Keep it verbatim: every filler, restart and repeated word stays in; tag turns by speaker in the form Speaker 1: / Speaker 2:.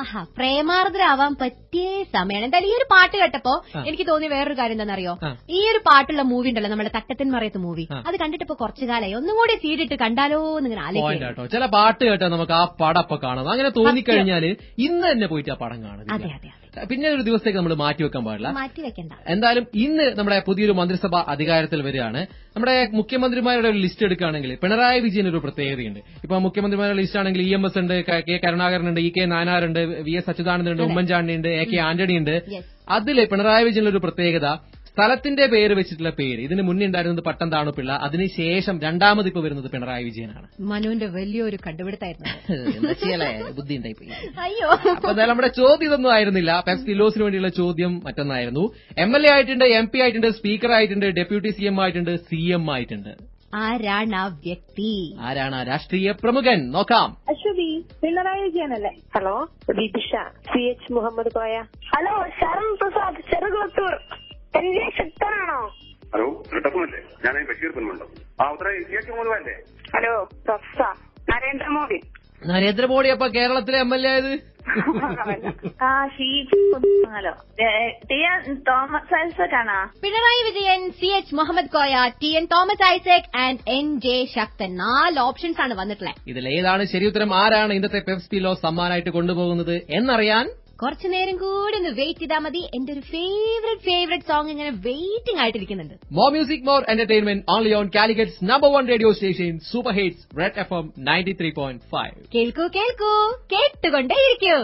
Speaker 1: ആഹാ പ്രേമാർദ്രാവാൻ പറ്റിയ സമയമാണ്. എന്തായാലും ഈ ഒരു പാട്ട് കേട്ടപ്പോ എനിക്ക് തോന്നിയ വേറൊരു കാര്യം എന്താണെന്നറിയോ, ഈ ഒരു പാട്ടുള്ള മൂവി ഉണ്ടല്ലോ നമ്മുടെ തട്ടത്തിൻ മറയത്ത് മൂവി, അത് കണ്ടിട്ടിപ്പോ കുറച്ചു കാലമായി ഒന്നും കൂടി സീഡിട്ട് കണ്ടാലോ എന്നിങ്ങനെ ആലോചിക്കും.
Speaker 2: ചില പാട്ട് കേട്ടാൽ നമുക്ക് ആ പടം അപ്പൊ കാണാം. അങ്ങനെ തോന്നിക്കഴിഞ്ഞാല് ഇന്ന് തന്നെ പോയിട്ട് ആ പടം കാണും.
Speaker 1: അതെ അതെ
Speaker 2: പിന്നെ ഒരു ദിവസത്തേക്ക് നമ്മൾ മാറ്റിവെക്കാൻ പാടില്ല.
Speaker 1: മാറ്റിവെക്കണ്ട.
Speaker 2: എന്തായാലും ഇന്ന് നമ്മുടെ പുതിയൊരു മന്ത്രിസഭ അധികാരത്തിൽ വരികയാണ്. നമ്മുടെ മുഖ്യമന്ത്രിമാരുടെ ഒരു ലിസ്റ്റ് എടുക്കുകയാണെങ്കിൽ പിണറായി വിജയൻ ഒരു പ്രത്യേകതയുണ്ട്. ഇപ്പൊ മുഖ്യമന്ത്രിമാരുടെ ലിസ്റ്റ് ആണെങ്കിൽ ഇ എം എസ് ഉണ്ട്, കെ കരുണാകരൻ ഉണ്ട്, ഇ കെ നായനാറുണ്ട്, വി എസ് അച്യുതാനന്ദൻ ഉണ്ട്, ഉമ്മൻചാണ്ടി ഉണ്ട്, എ കെ ആന്റണി ഉണ്ട്. അതില് പിണറായി വിജയനുള്ള ഒരു പ്രത്യേകത സ്ഥലത്തിന്റെ പേര് വെച്ചിട്ടുള്ള പേര്. ഇതിന് മുന്നേ ഉണ്ടായിരുന്നത് പട്ടം താണുപിള്ള, അതിനുശേഷം രണ്ടാമത് ഇപ്പൊ വരുന്നത് പിണറായി വിജയനാണ്.
Speaker 1: മനുവിന്റെ വലിയൊരു കണ്ടുപിടുത്തായിരുന്നു.
Speaker 2: ബുദ്ധി ഉണ്ടായി പോയി.
Speaker 1: അയ്യോ.
Speaker 2: അപ്പൊ എന്തായാലും നമ്മുടെ ചോദ്യം ഇതൊന്നും ആയിരുന്നില്ല. പെപ്സി ലോസിന് വേണ്ടിയുള്ള ചോദ്യം മറ്റൊന്നായിരുന്നു. എം എൽ എ ആയിട്ടുണ്ട്, എം പി ആയിട്ടുണ്ട്, സ്പീക്കർ ആയിട്ടുണ്ട്, ഡെപ്യൂട്ടി സി എം ആയിട്ടുണ്ട്, സി എം ആയിട്ടുണ്ട്.
Speaker 1: ആരാണ് ആ വ്യക്തി?
Speaker 2: ആരാണ് ആ രാഷ്ട്രീയ പ്രമുഖൻ? നോക്കാം.
Speaker 3: അശ്വതി പിണറായി വിജയനല്ലേ? Hello Vidisha C H Muhammad Koya. Hello Sharan Prasad Cherukulathur. എന്റെ ശക്തനാണോ?
Speaker 4: ഹലോ റിട്ടപ്പുമല്ലേ? ഞാൻ ബഷീർ പെൺമുണ്ടോ? ആ ഉത്തരവ് സി എച്ച് മുഹമ്മദ് അല്ലേ?
Speaker 3: Hello prof Narendra Modi.
Speaker 2: നരേന്ദ്രമോദി അപ്പൊ കേരളത്തിലെ എം എൽ എ ആയത്?
Speaker 3: ആ hello T N Thomas Isaac ആണോ?
Speaker 1: Pinarayi Vijayan, C H Muhammad Koya, T N Thomas Isaac and N J Sakthan. നാല് ഓപ്ഷൻസ് ആണ് വന്നിട്ടുള്ളത്.
Speaker 2: ഇതിൽ ഏതാണ് ശരി ഉത്തരം? ആരാണ് ഇന്നത്തെ പെപ്സി ലോ സമ്മാനമായിട്ട് കൊണ്ടുപോകുന്നത് എന്നറിയാൻ
Speaker 1: കുറച്ചു നേരം കൂടി ഒന്ന് വെയിറ്റ് ചെയ്താൽ മതി. എന്റെ ഒരു ഫേവറേറ്റ് ഫേവറേറ്റ് സോങ് ഇങ്ങനെ വെയിറ്റിംഗ് ആയിട്ടിരിക്കുന്നുണ്ട്.
Speaker 2: More music, more entertainment, only on Calicut's number one radio station super hits red F M ninety three point five.
Speaker 1: കേൾക്കൂ കേൾക്കൂ കേട്ടുകൊണ്ടേയിരിക്കൂ.